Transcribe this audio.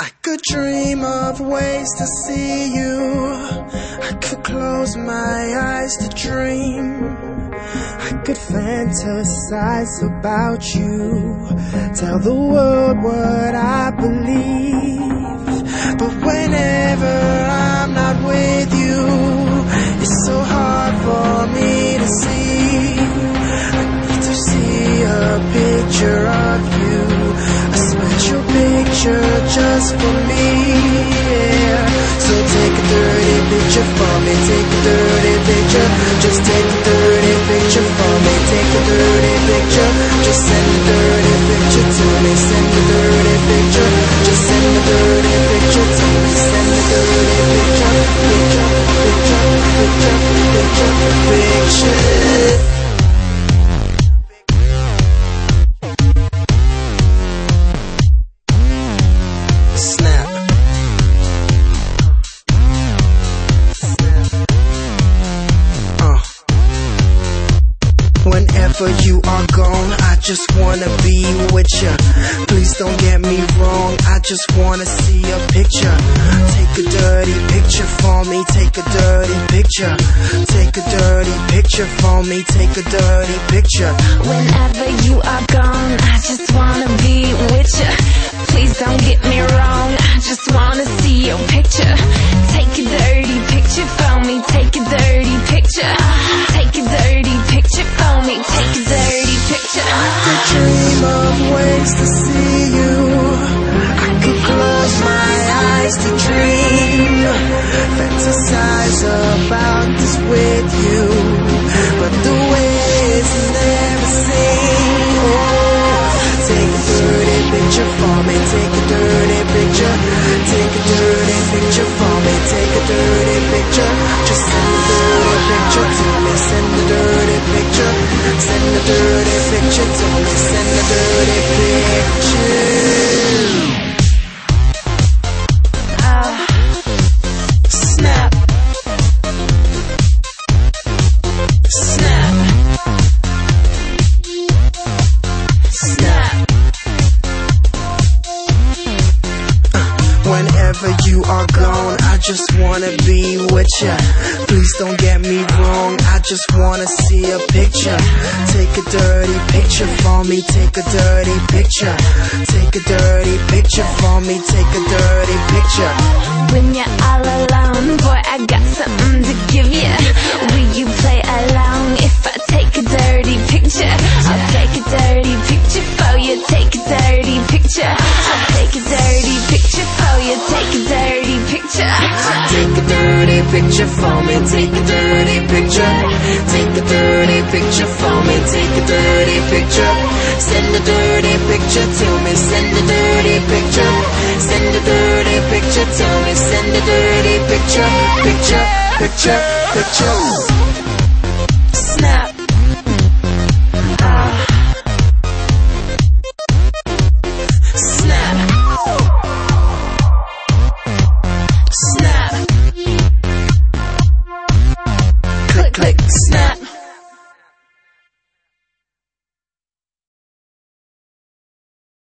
I could dream of ways to see you. I could close my eyes to dream. I could fantasize about you, tell the world what I believe. But whenever I'm not with you, it's so hard for me to see. I need to see a picture of you, a special picture just for me, yeah. So take a dirty picture for me, take a dirty picture. Just take a dirty picture for me, take a dirty picture. Just send a dirty picture to me, send a dirty picture. Just send a dirty picture to me, send a dirty picture. Picture, picture, picture, picture, picture. Whenever you are gone, I just wanna be with ya. Please don't get me wrong, I just wanna see a picture. Take a dirty picture for me, take a dirty picture. Take a dirty picture for me, take a dirty picture. Whenever you are gone, I just wanna be with ya. Please don't get me wrong, I just wanna see your picture. Take a dirty picture for me, take a dirty picture. Take a dirty picture for me, take a dirty picture. I could dream of ways to see you. I could close my eyes to dream, fantasize about this with you. But the way it's never seen. Oh, take a dirty picture for me, take a dirty picture. Take a dirty picture for me, take a dirty picture. Just send a dirty picture to me, send a dirty picture. Send a dirty picture to me, send a dirty picture. Snap. Snap. Snap. Whenever you are gone, I just wanna be with ya. Please don't get me wrong, I just wanna see a picture. Take a dirty picture for me, take a dirty picture. Take a dirty picture for me, take a dirty picture. When you're all alone, boy, I got something to give ya. Will you play along if I take a dirty picture? I'll take a dirty picture for you, take a dirty picture. I'll take a dirty picture for you, take a dirty picture. Take a dirty picture for me, take a dirty picture. Take a dirty picture for me, take a dirty picture. Send a dirty picture to me, send a dirty picture. Send a dirty picture to me, send a dirty picture. Picture, picture, picture.